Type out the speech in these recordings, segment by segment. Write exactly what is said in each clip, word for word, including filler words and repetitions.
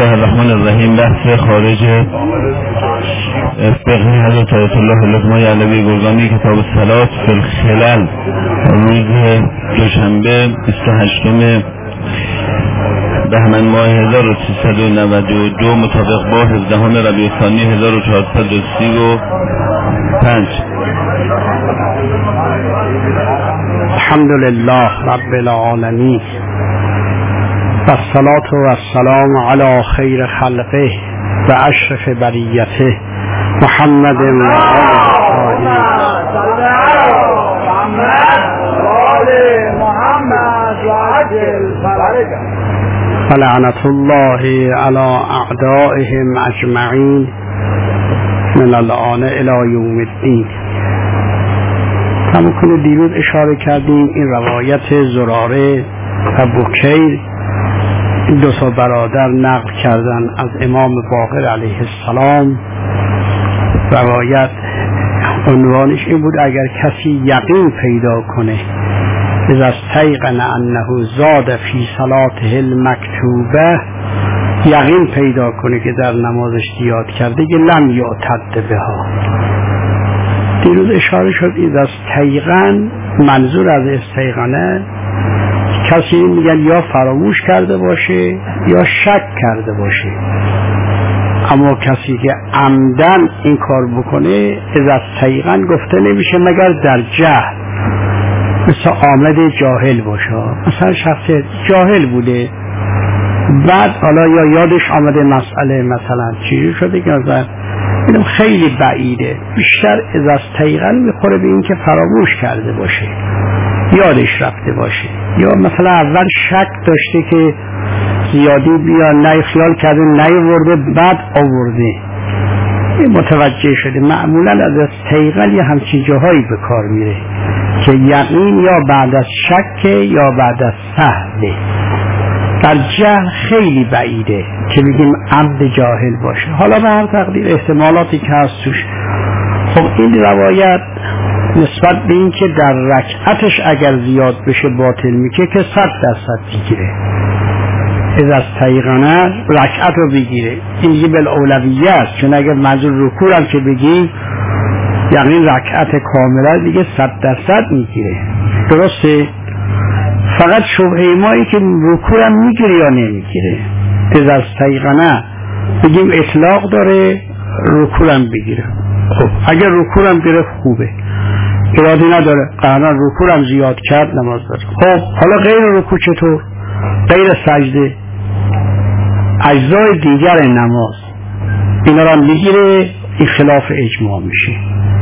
الله الرحمن الرحیم. بحث خارج فقه حضرت آیت الله لقمان علوی گرگانی، کتاب الصلاة فی الخلل، روز دوشنبه بیست و هشتم بهمن ماه هزار و سیصد و نود و دو مطابق با هفدهم ربیع الثانی هزار و چهارصد و سی و پنج. الحمدلله رب العالمین و الصلاة و السلام علی خیر خلقه و اشرف بریته محمد و آله فلعنت الله علی اعدائهم اجمعین من الان الی یوم الدین. همون کنه دیروز اشاره کردیم این روایت زراره و بکیر دو تا برادر نقل کردن از امام باقر علیه السلام. روایت عنوانش این بود: اگر کسی یقین پیدا کنه اذا استیقن انه زاد فی صلاته المکتوبه، یقین پیدا کنه که در نمازش زیاد کرده که لم یعتد بها. دیروز اشاره شد اذا استیقن، منظور از استیقنه کسی میگن یا فراموش کرده باشه یا شک کرده باشه، اما کسی که عمدن این کار بکنه اذا استیقن گفته نمیشه مگر در جهل، مثل آمد جاهل باشه. مثلا شخص جاهل بوده بعد حالا یا یادش آمده مسئله مثلا چیزی شده که مثلا اینم خیلی بعیده، بیشتر اذا استیقن میخوره به این که فراموش کرده باشه، یادش رفته باشه، یا مثلا اول شک داشته که زیادی بیا نه خیال کرده نیاورده بعد آورده، متوجه شده. معمولا از استیقن یه همچین جاهایی به کار میره که یقین یا بعد از شک یا بعد از سهوه. در جهل خیلی بعیده که بگیم عبد جاهل باشه. حالا به هر تقدیر احتمالاتی که هست توش. خب این روایت نسبت به این که در رکعتش اگر زیاد بشه باطل میشه که صد درصد بگیره، اذا استیقنه رکعت رو بگیره. این دیگه بالاولویه است، چون اگر منظور رکوع هم که بگیم یعنی رکعت کامله دیگه صد درصد میگیره. درسته؟ فقط شبهه مایی که رکوع هم میگیره یا نمیگیره. اذا استیقنه بگیم اطلاق داره، رکوع هم بگیره. خب اگر رکوع هم گرفت خوبه، ارادی نداره، قهران رکوع هم زیاد کرد نماز داره. خب حالا غیر رکوع چطور؟ غیر سجده، اجزای دیگر نماز اینا را میگیره، این خلاف اجماع میشه.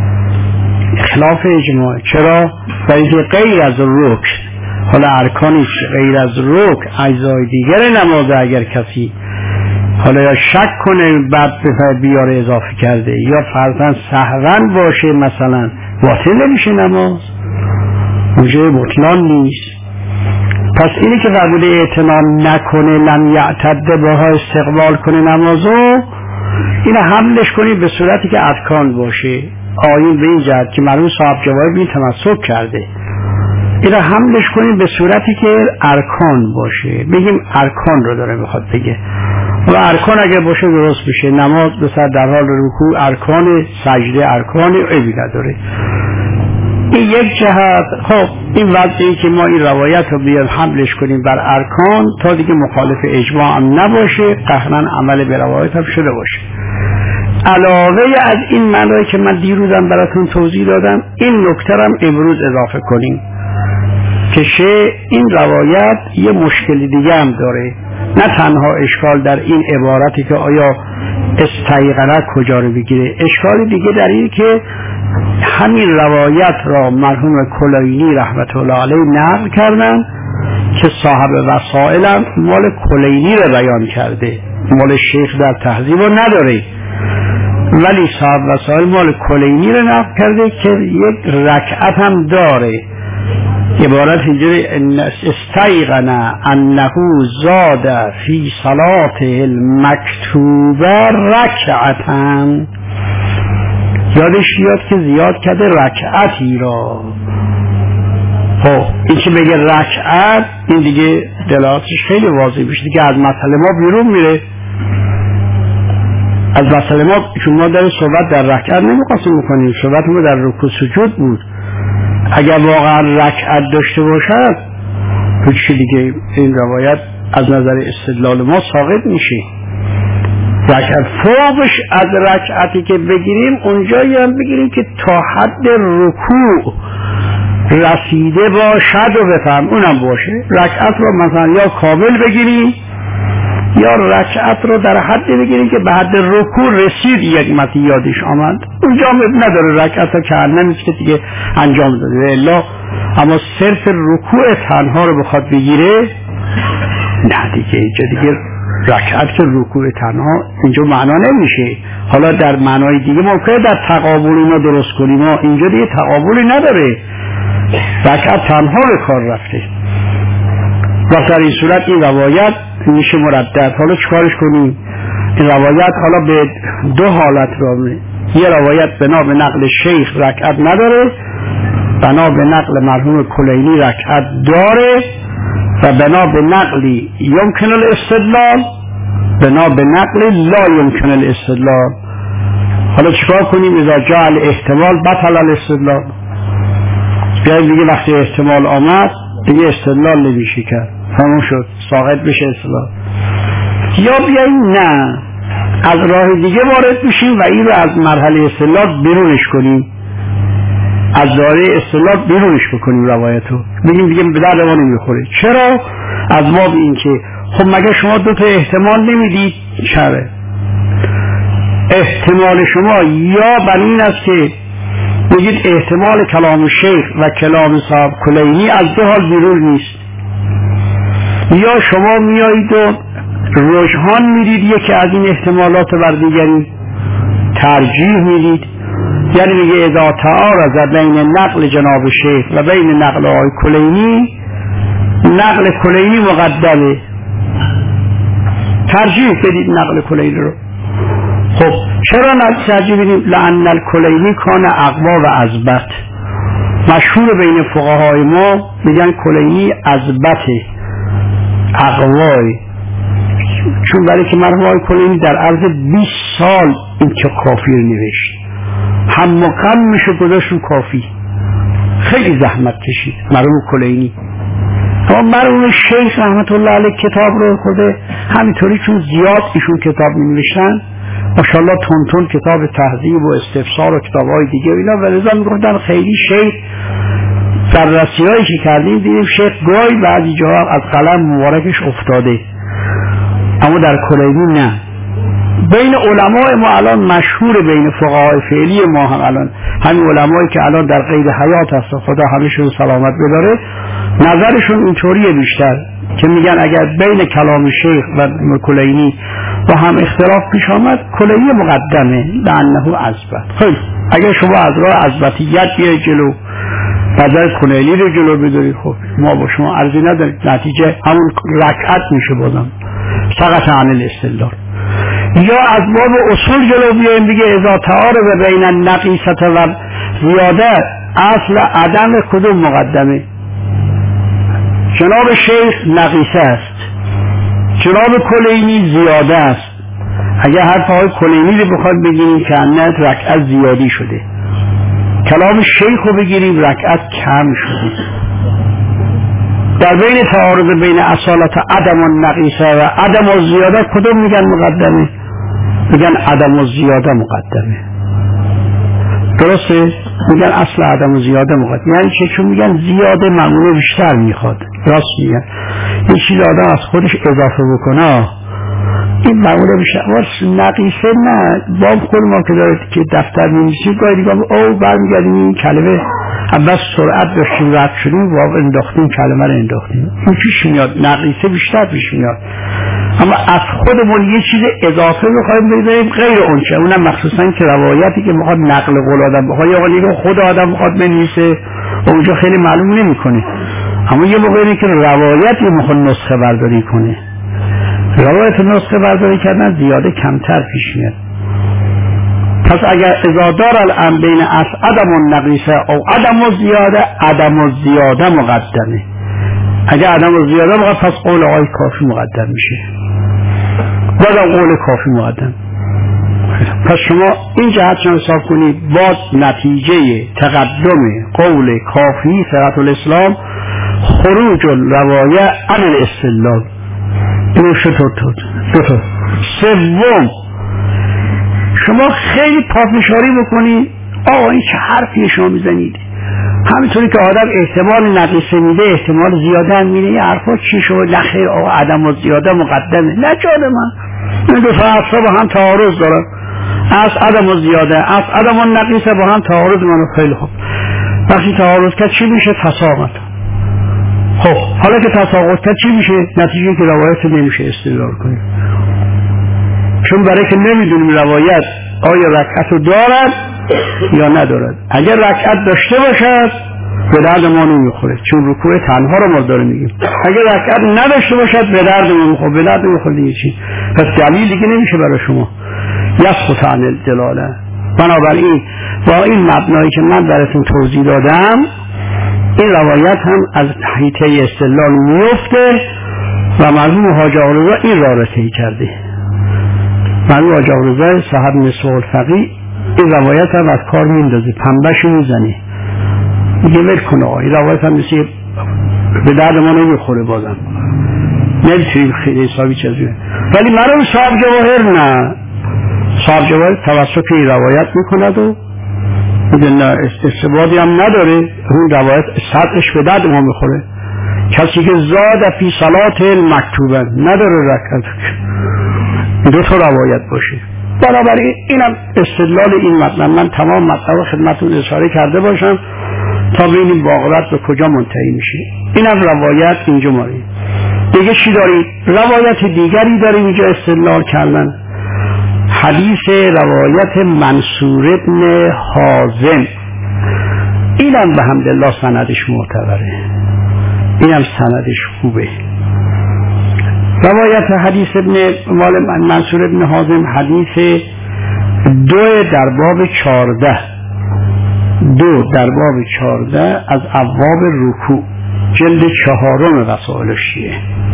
خلاف اجماع چرا؟ برای که غیر از رکن، حالا ارکانش غیر از رکن اجزای دیگر نماز اگر کسی حالا یا شک کنه بعد به بیاره اضافه کرده یا فرضاً سهواً باشه مثلا، باطل نمیشه نماز، موجب بطلان نیست. پس اینی که فرموده اعتنا نکنه لم یعتد بها، استقبال کنه نمازو، اینو حملش کنی به صورتی که ارکان باشه. آیین به این جهت که معلوم صاحب جواب این تمسک کرده، اینو حملش کنی به صورتی که ارکان باشه. بگیم ارکان رو داره میخواد بگه، و ارکان اگر باشه درست میشه. نماز بسر در حال رکوع ارکان، سجده ارکان، عیبی نداره. این یک جهت. خب این وضعی که ما این روایت رو بیاد حملش کنیم بر ارکان تا دیگه مخالف اجماع هم نباشه، قهرن عمل به روایت هم شده باشه. علاوه از این معنی که من دیروزم براتون توضیح دادم، این نکته هم امروز اضافه کنیم که شه این روایت یه مشکلی دیگه هم داره. نه تنها اشکال در این عبارتی که آیا استیقنه کجا رو بگیره، اشکال دیگه در این که همین روایت را مرحوم کلینی رحمت الله علیه نقل کردن که صاحب وسائل هم مال کلینی رو بیان کرده، مال شیخ در تهذیب رو نداره، ولی صاحب وسائل مال کلینی رو نقل کرده که یک رکعت هم داره. عبارت اینجوری: استیقن انه زاد فی صلاته المکتوبه رکعتن، یادش یاد که زیاد کرده رکعتی را. خب این که بگه رکعت، این دیگه دلالتش خیلی واضح میشه دیگه، از مسئله ما بیرون میره. از مسئله ما چون ما در صحبت در رکعت نمی‌خواستیم بکنیم، صحبت ما در رکوع سجود بود. اگر واقعا رکعت داشته باشد تو چی دیگه این روایت از نظر استدلال ما ساقط میشه. رکعت فوقش از رکعتی که بگیریم اونجایی هم بگیریم که تا حد رکوع رسیده باشد و بفهم اونم باشه. رکعت رو مثلا یا کامل بگیریم یا رکعت رو در حد بگیریم که به حد رکوع رسید، یک متی یادش آمد، اونجا نداره رکعت رو که نمیست که دیگه انجام داده الا. اما صرف رکوع تنها رو بخواد بگیره نه دیگه اینجا دیگه رکعت که رکوع تنها اینجا معنا نمیشه. حالا در معنای دیگه ممکنه در تقابلی ما درست کنیم، ما اینجا دیگه تقابلی نداره، رکعت تنها به کار رفته. و در این صورت این روایت میشه مردد. حالا چکارش کنیم؟ این روایت حالا به دو حالت رامه. یه روایت بنا به نقل شیخ رکعت نداره، بنا به نقل مرحوم کلینی رکعت داره، و بنا به نقلی یمکن الاستدلال، بنا به نقل لا یمکن الاستدلال. حالا چکار کنیم؟ اذا جاء الاحتمال بطل الاستدلال. بیاییم دیگه وقتی احتمال آمد دیگه استدلال نمیشه کرد، همون شد، ساقط بشه استدلال. یا بیاییم نه از راه دیگه وارد بشیم و این رو از مرحله استدلال بیرونش کنیم، از دایره استدلال بیرونش بکنیم روایتو، بگیم دیگه به درد ما نمیخوره. چرا؟ از باب این که خب مگه شما دو تا احتمال نمیدید؟ چرا؟ احتمال شما یا بر این است که بگید احتمال کلام شیخ و کلام صاحب کلینی از دو حال بیرون نیست، یا شما میایید و رجحان میدید یکی از این احتمالات بر دیگری، ترجیح میدید. یعنی میگه اذا تعارض بین نقل جناب شیخ و بین نقل آقای کلینی، نقل کلینی مقدمه، ترجیح بدید نقل کلینی رو. خب چرا ترجیح بدیم؟ لأن الکلینی کان اقوا و اثبت. مشهور بین فقهای ما میگن کلینی اثبته، اقوای، چون برای که مرحوم کلینی در عرض بیست سال این که کافی رو نوشت، هم مقام میشه گذاشت رو کافی، خیلی زحمت کشید مرحوم کلینی. اما مرحوم شیخ رحمت الله علیه کتاب رو خوده همینطوری چون زیاد ایشون کتاب می نوشتن ماشاءالله تون تون کتاب تهذیب و استفسار و کتاب های دیگه اینا، و لذا میگفتن خیلی شیخ در رسیهایی که کردیم دیدیم شیخ گاهی بعضی جاها از قلم مبارکش افتاده، اما در کلینی نه. بین علماء ما الان مشهور، بین فقهای فعلی ما هم الان همین علمایی که الان در قید حیات هست خدا همشون سلامت بداره، نظرشون اینطوریه بیشتر که میگن اگر بین کلام شیخ و کلینی با هم اختلاف پیش آمد کلینی مقدمه لانه اثبت. خب اگر شما از راه اثباتیت بیای جلو نظر کلینی رو جلو بدارید، خب ما با شما عرضی نداریم، نتیجه همون رکعت میشه بازم سقط عن الاستدلال. یا از باب اصول جلو بیاییم دیگه اذا تعارض بین النقیصه و زیاده، اصل عدم کدوم مقدمه؟ جناب شیخ نقیصه است، جناب کلینی زیاده است. اگر حرف های کلینی رو بخواد بگیریم که انت رکعت زیادی شده، کلام شیخ رو بگیریم رکعت کم شده. در بین تعارض بین اصالت عدم و نقیصه و عدم و زیاده کدوم میگن مقدمه؟ میگن عدم و زیاده مقدمه. درسته؟ میگن اصل عدم و زیاده مقدمه. یعنی چه؟ چون میگن زیاده معموله بیشتر میخواد. راست میگن این چیز آدم از خودش اضافه بکنه این معموله بیشتر. نقیصه نه، باب خود ما که داره که دفتر می‌نویسیم گاهی دیگه او برمیگردیم این کلمه اول سرعت داشتیم رد شدیم باب انداختیم کلمه رو انداختیم، این پیش میاد. نقیصه بیشتر پیش میاد، اما از خودمون یه چیز اضافه بخوایم بذاریم غیر اون چه، اونم مخصوصا که روایتی که میخواد نقل قول آدم بخواد یا ولی خود آدم میخواد بنویسه اونجا خیلی معلوم نمیکنه. اما یه موقعی که روایتی میخواد نسخه برداری کنه، روایت نسخه برداری کردن زیاده کمتر پیش میاد. پس اگر اذا دار الان بین از عدم و نقیصه او عدم و زیاده، عدم و زیاده مقدمه. اگر عدم و زیاده مقدم، پس قول آقای کافی مقدم میشه، بعد قول کافی مقدم. پس شما این جهت چون حساب کنید با نتیجه تقدم قول کافی صحت الاسلام خروج الروایه عن الاستدلال. اینو شطور دو تا. سوم شما خیلی پافشاری بکنید آقا این چه حرفی شما میزنید، همینطوری که آدم احتمال نقیصه میده احتمال زیاده هم میده، یه حرفا چی شما؟ نه خیر آقا عدم و زیاده مقدمه. نه جان من، این دو تا حرفا با هم تعارض دارن، از عدم و زیاده از عدم و نقیصه با هم تعارض منو. خیلی خوب، وقتی تعارض کرد چی میشه؟ تساقط. خب حالا که تساقط کرد چی میشه؟ نتیجه که روایت نمیشه استدلال کنید، چون برای که نمیدونیم روایت آیا رکعت رو دارد یا ندارد. اگر رکعت داشته باشد به درد ما نمیخوره، چون رکوع تنها رو ما داره میگیم. اگر رکعت نداشته باشد به درد ما نمیخوره. به درد نمیخوره دیگه چی؟ پس دلیل دیگه نمیشه برای شما. یسقط عن الدلاله. بنابراین با این مبنایی که من براتون توضیح دادم این روایت هم از حیطه استدلال میفته و مرحوم حاج آقارضا این را رسیدی کرده. مرحوم حاج آقارضا صاحب مصباح الفقیه این روایت هم از کار میندازه، پنبهشو میزنه، میگه ول کن آقا این روایت هم مثل به درد ما نمیخوره، بازم نمیتونیم خیلی حسابی چیزیه. ولی مرحوم صاحب جواهر نه، صاحب جواهر توسط این روایت میکند و میگه نه استثباتی هم نداره، اون روایت سطحش به درد ما میخوره. کسی که زاد فی صلات المکتوبه نداره رکعت دو تا روایت باشه. بنابراین اینم استدلال این مطلب. من تمام مطلب خدمتتون اشاره کرده باشم تا ببینیم باقرت به کجا منتهی میشه. اینم روایت اینجا ماری. دیگه چی داریم؟ روایت دیگری داریم اینجا استدلال کردن. حدیث روایت منصور ابن حازم، اینم به حمدالله سندش معتبره، اینم سندش خوبه. روایت حدیث ابن منصور ابن حازم حدیث دو در باب چارده دو در باب چارده از ابواب رکوع، جلد چهارم رسائل شیعه.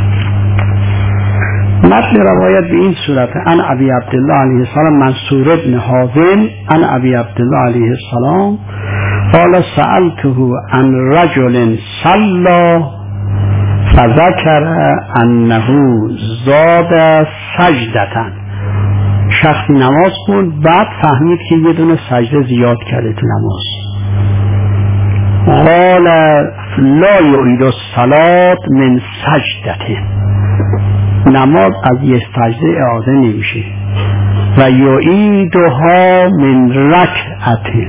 متن روایت به این صورت: عن ابی عبدالله علیه السلام منصور ابن حازم عن ابی عبدالله علیه السلام قال سألته عن رجل صلى فذكر انه زاد سجدتن. شخصی نماز خوند بعد فهمید که یه دونه سجده زیاد کرده تو نماز. قال لا یعید الصلاة من سجدته، نماز از یه سجده اعاده نمیشه. و یعیدها من رکعته،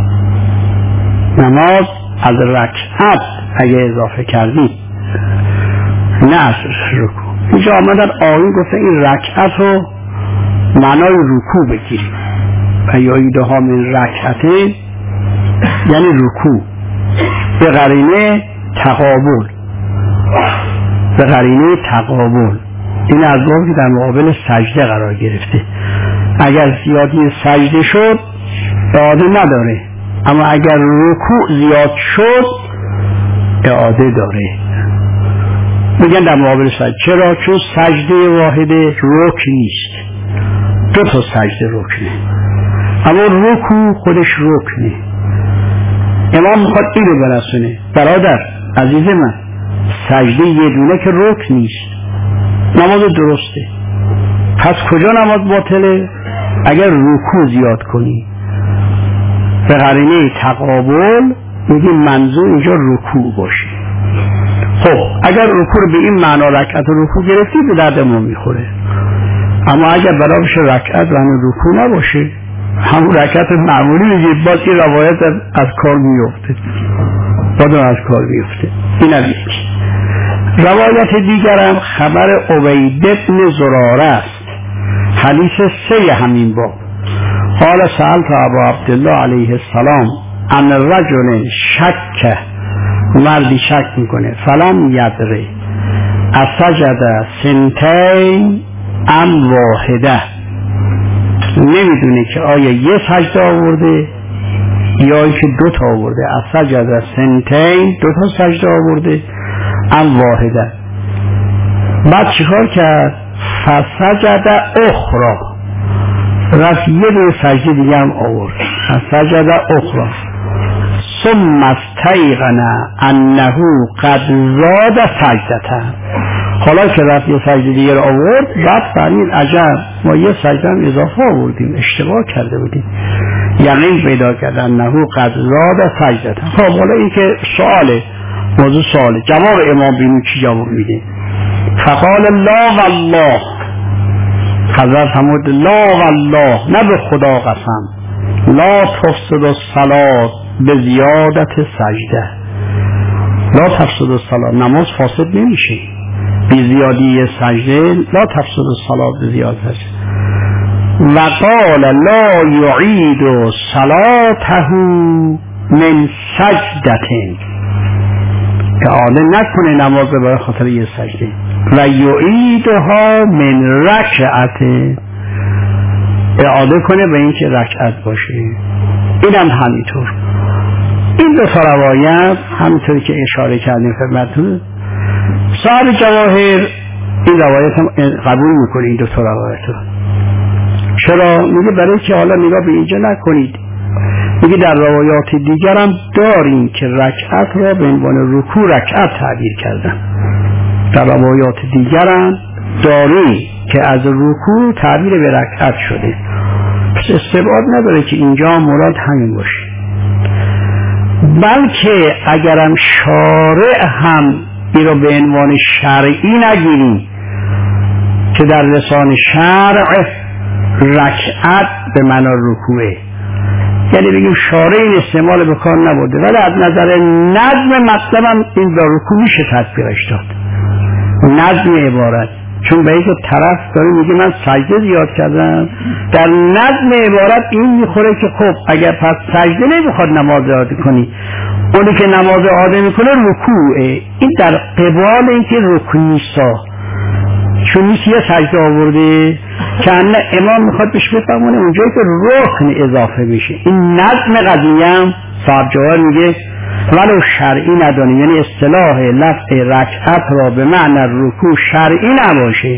نماز از رکعت اگه اضافه کردی نه از رکوع. اینجا آمدن آیین گفته این رکعت رو معنای رکوع بگیریم. و یعیدها من رکعته یعنی رکوع به قرینه تقابل، به قرینه تقابل. این از بابی که در مقابل سجده قرار گرفته. اگر زیادی سجده شد اعاده نداره، اما اگر رکوع زیاد شد اعاده داره. میگن در مقابل سجده. چرا؟ چون سجده واحده رکن نیست، دو تا سجده رکنه، اما رکوع خودش رکنه. امام میخواد این رو برسونه. برادر عزیز من، سجده یه دونه که رکن نیست، نماز درسته. پس کجا نماز باطله؟ اگر رکوع زیاد کنی. به قرینه تقابل میگیم منظور اینجا رکوع باشه. خب اگر رکوع رو به این معنا رکعت رکوع گرفتی به درد ما میخوره. اما اگر برابرش رکعت و همون رکوع نباشه، همون رکعت معمولی میگید، باز این روایت از کار میفته، باز از کار میفته. این از یک. روایت دیگرم خبر عبید بن زراره است، حدیث سه همین باب. قال سألت ابا عبدالله علیه السلام عن رجل شک، مردی شک میکنه، فلم یدره اسجد سنتین ام واحده، نمیدونه که آیا یه سجده آورده یا که دو تا آورده. اسجد سنتین، دو تا سجده آورده، ام واحده. بعد چیکار کرد؟ فسجد اخرى، رفت یه دو سجده دیگه هم آورد، از سجده اخرى ثم استیقن انه قد زاد سجدته. حالا که رفت یه سجده دیگه رو آورد، رفت فرمود عجب ما یه سجده هم اضافه آوردیم، اشتباه کرده بودیم، یقین پیدا کرد انه قد زاد سجدته. خب حالا این که سواله، موضوع سواله، جواب امام بینو چی جواب میده؟ فقال لا والله، حضرت فرمود لا والله، نه به خدا قسم، لا تفسد الصلاة به زیادت سجده، لا تفسد الصلاة، نماز فاسد نمیشه بی زیادی سجده، لا تفسد الصلاة به زیادت سجده. و قال لا یعید صلاته من سجدتین، که اعاده نکنه نماز برای خاطر یه سجده، و یعیدها من رکعت، اعاده کنه به این که رکعت باشه. اینم همینطور. این دو تا روایت همینطوری که اشاره کردیم خدمتتون، صاحب جواهر این روایت هم قبول میکنه این دو تا روایت رو. چرا؟ میگه برای که حالا نگاه به اینجا نکنید، میگه در روایات دیگر هم داریم که رکعت را به عنوان رکوع رکعت تعبیر کردن، در روایات دیگر هم داریم که از رکوع تعبیر به رکعت شده، پس استبعاد نداره که اینجا مراد همین باشه. بلکه اگرم شارع هم این رو به عنوان شرعی نگیریم که در لسان شرع رکعت به معنی رکوعه، یعنی بگیم شارع این استعمال به کار نبوده، ولی از نظر نظم مطلب هم این به رکوع میشه تطبیقش داد، نظم عبارت، چون به اینکه طرف داره میگه من سجده زیاد کردم، در نظم عبارت این میخوره که خب اگر پس سجده نمیخواد نماز عاده کنی، اونی که نماز عاده میکنه رکوعه، این در قبال اینکه رکوع نیستا، چون نیست یه سجده آورده که انه امام میخواد بهش بفهمونه اونجایی که رکن اضافه میشه. این نظم قضیه هم صاحب جواهر میگه ولو شرعی ندانیم، یعنی اصطلاح لفظ رکعت را به معنی رکوع شرعی نباشه،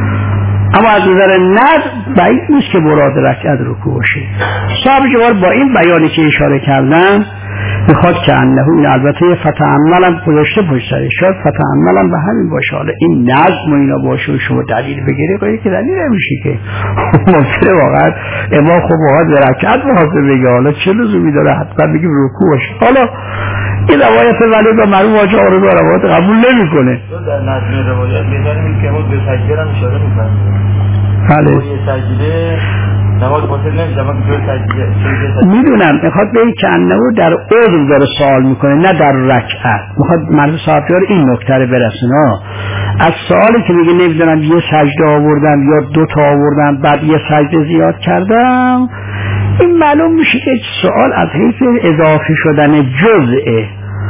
اما از نظر نظم بعید نیست که مراد رکعت رکوع باشه. صاحب جواهر با این بیانی که اشاره کردن میخواد که انه، این البته فتعملم گذاشته پشت سرش، شاید فتعملم به همین باشه، حالا این نظم و اینا باشه و شما دلیل بگیری قایه که دلیل نمیشه که ممکنه واقعا امام خب واقعا به رکعت محاسبه بگه، حالا چه لزومی داره حتما بگیم رکوع باشه. حالا این روایت ولی به مرحوم واجه آرزو روایت قبول نمی کنه. در نظم روایت می‌دانیم که ما به سجده هم اشاره می‌کنیم. بله. یه سجده نماز باطل نمیشه، اما که سجده میدونم میخواد به این که انه در عضو داره سوال میکنه نه در رکعت، میخواد مرد صاحب جواهر این نکته رو برسونه. از سوالی که میگه نمیدونم یه سجده آوردم یا دو تا آوردم بعد یه سجده زیاد کردم، این معلوم میشه که سوال از حیث اضافه شدن جزئه،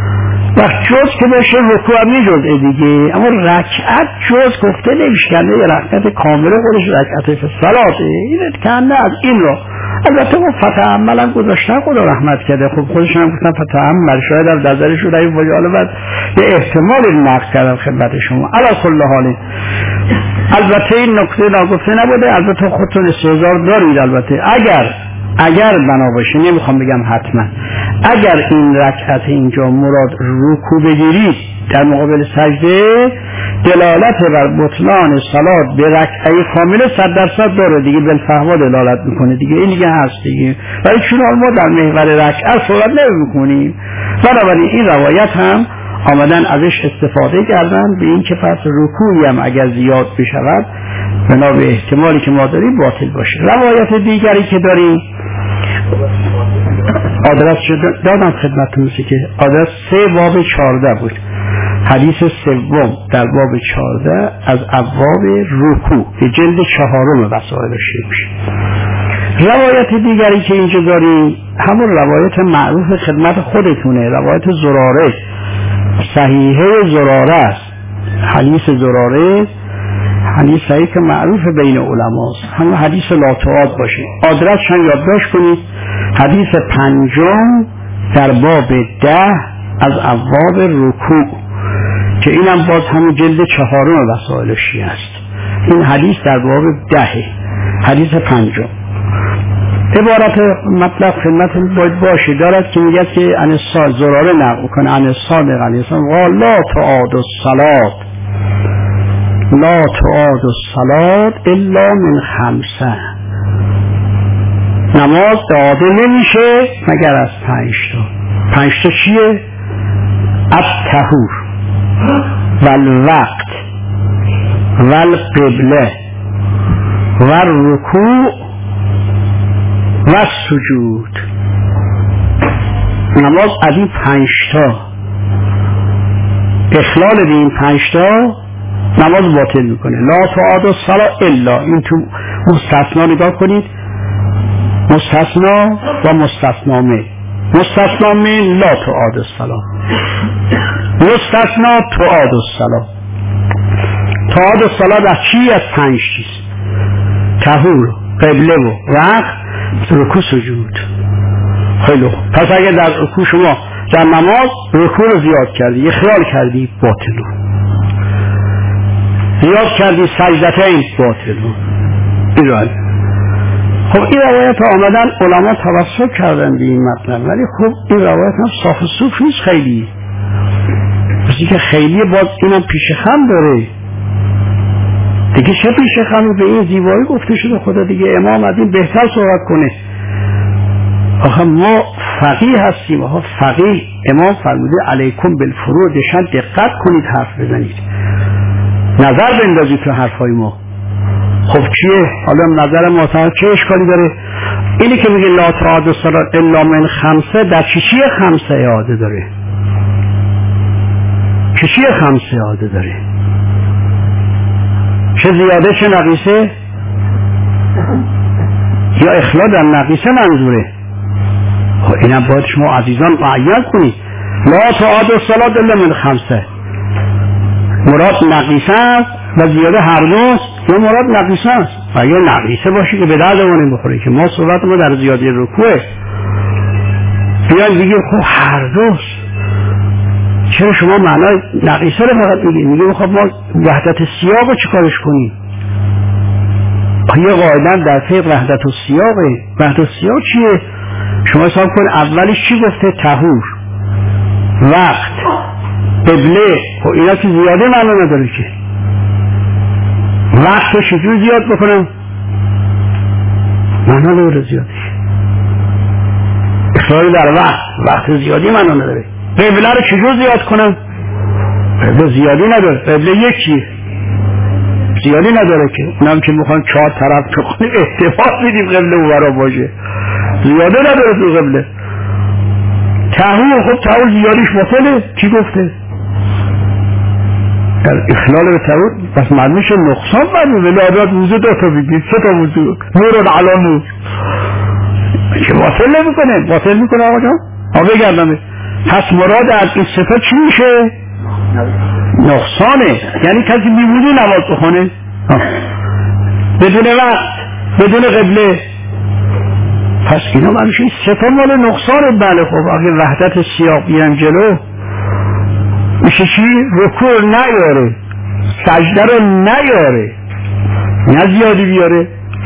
وقت جز که باشه رکوع هم یه جزء دیگه، اما رکعت جز گفته نمیشه، کنه یه رکعت کامله خودش رکعت فصلاته، این کنه از این رو. البته خب فتعمل هم گذاشتن، خدا رحمت کرده، خب خودشون هم گفتن فتعمل، شاید هم نظرش رو در این وجه، حالا بعد یه احتمال نقل کردم خدمت شما. علی کل حال البته این نکته ناگفته نبوده، البته خودتون استحضار دارید، البته اگر اگر بنا باشه، نمیخوام بگم حتما، اگر این رکعت اینجا مراد رکوع بگیرید در مقابل سجده، دلالت بر بطلان صلات به رکعه کامله صد درصد داره دیگه، بالفهوا دلالت میکنه دیگه، این دیگه هست دیگه، ولی چون ما در محور رکعه صحبت نمیکنیم، بنابراین این روایت هم آمدن ازش استفاده کردن به این که پس رکوعی هم اگر زیاد بشود بنا به احتمالی که ما داریم باطل باشه. روایت دیگری که داریم آدرس دادم خدمتتون که آدرس سه باب چارده بود، حدیث سوم در باب چارده از ابواب رکوع به جلد چهارم وسائل شیخ. روایت دیگری که اینجا داریم همون روایت معروف خدمت خودتونه، روایت زراره، صحیحه زراره است، حدیث زراره حدیث صحیح که معروف بین علماست، همون حدیث لا تعاد باشه. آدرس شن یادداشت کنید، حدیث پنجم در باب ده از ابواب رکوع که اینم باز همون جلد چهارم وسائل شیعه است. این حدیث در باب ده، حدیث پنجم. عبارت مطلب خدمت باید باشه دارد که میگه که ان الصاد زراره نقل کنه ان الصادق علیه السلام قال لا تعاد الصلاة لا تعاد الصلاة الا من خمسه، نماز اعاده نمیشه مگر از پنج تا. پنج تا چیه؟ الطهور والوقت والقبله والرکوع والسجود. نماز از این پنج تا اخلال به این پنج تا نماز باطل میکنه. لا تعاد الصلاة الا، این تو مستثنا نگاه کنید، مستثنا و مستثنا من. مستثنا من لا تعاد الصلاة، مستثنا تعاد الصلاة. تعاد الصلاة در چی؟ از پنج چیز: طهور، قبله و وقت، رکوع، سجود. خیلی خوب. پس اگر در رکوع شما در نماز رکوع رو زیاد کردی، اخلال کردی، باطلو. زیاد کردی سجدتین، باطلو. ایران. خب این روایت آمدن علما توسط کردن به این مطلب، ولی خب این روایت هم صاف و صوف نیست خیلی. بسی که خیلی باز اینم پیش خم داره دیگه. چه پیش خمی به این زیبایی گفته شده؟ خدا دیگه امام از این بهتر صحبت کنه. آخه ما فقیه هستیم. آخه فقیه امام فرموده علیکم بالفروع، دشن دقت کنید حرف بزنید، نظر بندازید تو حرفای ما. خب چیه؟ حالا نظر ما چه اشکالی داره؟ اینی که میگه لا تعاد الصلاة الا من خمسه، در چی چیه خمسه اعاده داره؟ چی چیه خمسه اعاده داره؟ چه زیاده چه نقیصه؟ یا اخلال در نقیصه منظوره؟ خب اینم باید شما عزیزان معین کنید. لا تعاد الصلاة الا من خمسه، مراد نقیصه است و زیاده هر دوست، یا مراد نقیصه است. اگر نقیصه باشه که به دردمون بخوره که ما صحبت ما در زیاده رکوعه، بیان دیگه خب هر دوست. چرا شما معنای نقیصه رو فقط میگید؟ میگه میخواد ما وحدت سیاق رو چیکارش کنیم؟ یه قاعدن در فقه وحدت السیاقه. وحدت السیاق چیه؟ شما حساب کن اولش چی گفته؟ طهور، وقت، قبله. خب اینا که زیاده معنا نداره که. وقت رو چجور زیاد بکنم؟ معنا نداره زیادش. اخلال در وقت، وقت زیادی معنا نداره. قبله رو چجور زیاد کنم؟ قبله زیادی نداره. قبله یکی زیادی نداره که. اونم که میخوان چهار طرف بکنیم اتفاق میدیم قبله او برا باشه، زیاده نداره تو قبله. طهور، خب طهور زیادیش باطله. کی گفته؟ اخلال به طهور پس معنیش نقصان بنده. ولادات وضو دو تا بگید، سه تا وضو، نورون علا نور. چه باطل نمیکنه؟ باطل میکنه آقا جان؟ آقا بگردمه. پس مراد از این صفت چی میشه؟ نقصانه. یعنی کسی بیمونی نماز بخونه بدون وقت، بدون قبله، پس اینا منشه این صفت مال نقصانه. بله خب اگه وحدت سیاق بیان جلو میشه چی؟ رکوع نیاره، سجده رو نیاره، نه زیادی بیاره.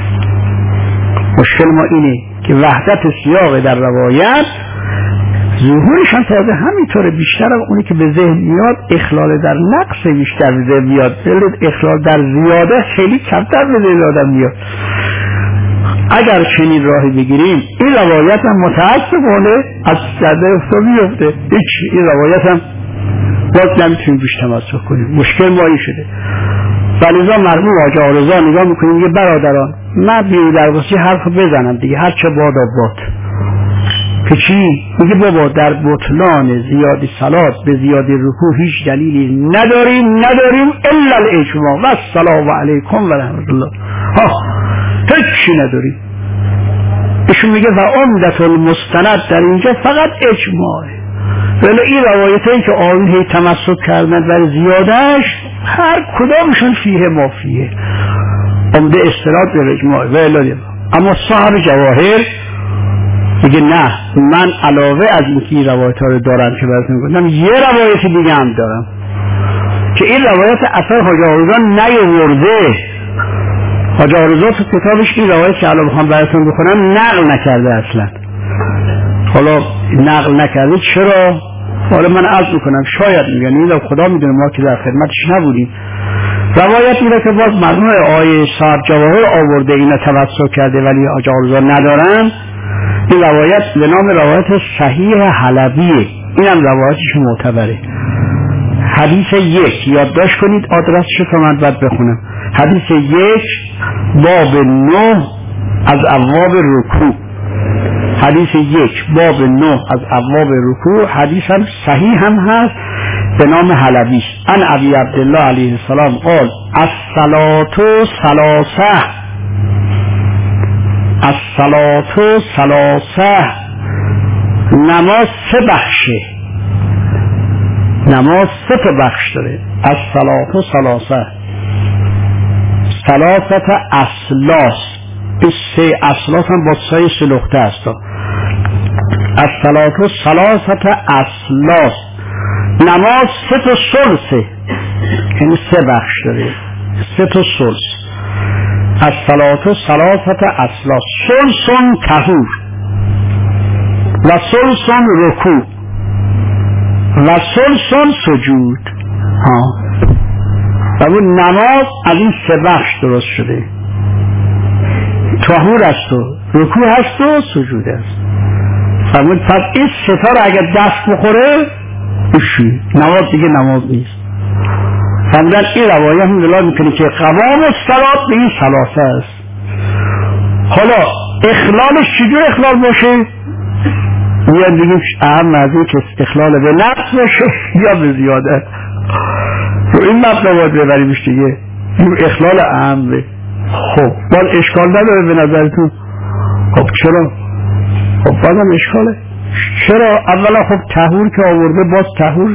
مشکل ما اینه که وحدت سیاق در روایت ظهورش هم تازه همینطوره. بیشتر اونی که به ذهن میاد اخلال در نقص بیشتر به ذهن میاد، اخلال در زیاده خیلی کمتر به ذهن آدم میاد. اگر چنین راهی بگیریم این روایت هم متاسفانه از سرده افتا میفته. هیچ این روایت هم باز نمیتونیم بیش تمسک کنیم. مشکل ما این شده. ولیزا مرموم آجا آرزا نگاه میکنیم یه برادران من بیو در واسه حرف بزنم دیگه، هر چه باد آباد که چی؟ میگه بابا در بطلان زیادی صلات به زیادی رکوع هیچ دلیلی نداریم نداریم الا الاجماع و السلام علیکم و رحمت الله. ها هیچی نداریم. ایشون میگه و عمدت المستند در اینجا فقط اجماعه. ولی این روایتایی که آن هی تمسک کردن و زیادهش هر کدامشون فیه ما فیه عمده استناد به اجماع. ولی اما صاحب جواهر میگه نه، من علاوه از اینکه این روایت ها رو دارم که براتون گفتم یه روایت دیگه هم دارم که این روایت اثر حاج آرزان نیاورده. حاج آقارضا تو کتابش این روایت که الان بخوام براتون بخونم نقل نکرده اصلا. حالا نقل نکرده چرا؟ حالا من عرض میکنم شاید میگن این خدا میدونه، ما که در خدمتش نبودیم. روایت میره که باز مجموع آیه صاحب جواهر آورده اینا توسط کرده ولی حاج آقارضا ندارن. این روایت به نام روایت صحیح حلبیه، اینم روایتش معتبره. حدیث یک یادداشت کنید، آدرسش رو من بعد بخونم. حدیث یک باب نه از ابواب رکوع. حدیث یک باب نه از ابواب رکوع. حدیث هم صحیح هم هست به نام حلبی. ان ابی عبدالله علیه السلام قال الصلاة ثلاثه الصلاة ثلاثه نماز سه بخشه، نماز سه تا بخش داره. الصلاة ثلاثه ثلاثه اصلاس، این سه اصلاس هم با سای سلوخته است. الصلاة ثلاثه اصلاس، نماز سه تا ثلثه، یعنی سه بخش داره، سه تا ثلث. الصلاة ثلاثه اصلاس، ثلث طهور و ثلث رکوع و ثلث سجود. ها و اون نماز از این سه بخش درست شده، طهور است و رکوع هست و سجود است. فرمود پس این سه تا رو اگر دست بخوره بشی نماز دیگه نماز نیست. فرمودن این روایه هم دلالت میکنه که قوام الصلاة به این ثلاثه است. حالا اخلالش چجور اخلال باشه؟ میاد بگیم اهم از این که اخلال به نفس باشه یا به زیاده، رو این مبنا باید ببریمش دیگه، این اخلال اهمه. خب باید اشکال نداره به نظرتون؟ خب چرا؟ خب بازم اشکاله. چرا؟ اولا خب طهور که آورده، باز طهور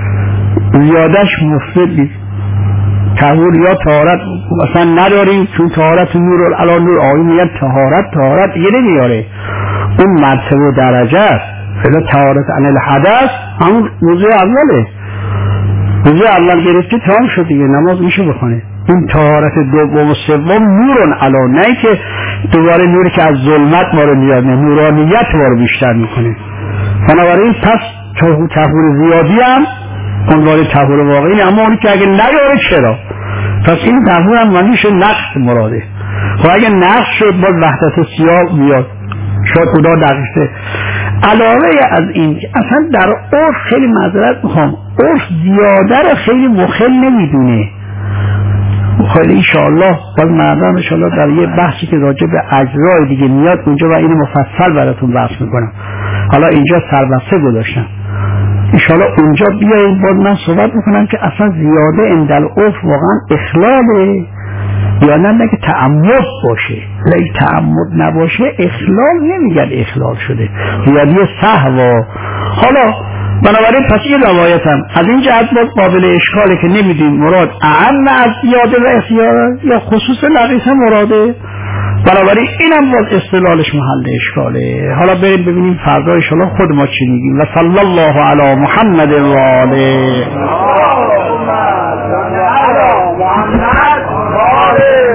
زیادش مفسد نیست. طهور یا طهارت مثلا نداریم چون طهارت نور علی نور، آقای میگن طهارت طهارت دیگه نمیاره، اون مرتبه و درجه است. فعلا طهارت عن الحدث همون موضوع اوله، موضوع اول گرفتی تمام شد دیگه، نماز میشه بخونه. این طهارت دوم و سوم نورن علا، نه که دوباره نوری که از ظلمت ما رو میاد، نه نورانیت ما رو بیشتر میکنه. بنابراین پس طهور زیادی هم عنوان طهور واقعی، اما اونی که اگه نیاره چرا؟ پس این طهور هم معنیش نقص مراده. خب اگه نقص شد باز وحدت سیاه میاد، شاید خدا دقیقه. علاوه از این اصلا در عرف خیلی معذرت میخوام، عرف زیاده رو خیلی مخل نمیدونه. خیلی انشاءالله باز مردم انشاءالله در یه بحثی که راجع به اجزای دیگه میاد اونجا و اینو مفصل براتون بحث میکنم. حالا اینجا سربسته گذاشتم، انشاءالله اونجا بیایید باز من صحبت میکنم که اصلا زیاده اندل عرف واقعا اخلاله یا نه نگه تعمد باشه. لی تعمد نباشه اخلال نمیگن اخلال شده، زیادی سهوا. حالا بنابراین پس این روایت هم از این جهت باز قابل اشکاله که نمیدیم مراد اعم از زیاده و اختیار یا خصوص نقیص مراده. بنابراین اینم باز استدلالش محل اشکاله. حالا بریم ببینیم فردا ان شاءالله خود ما چی میگیم. و صلی الله علی محمد و آله.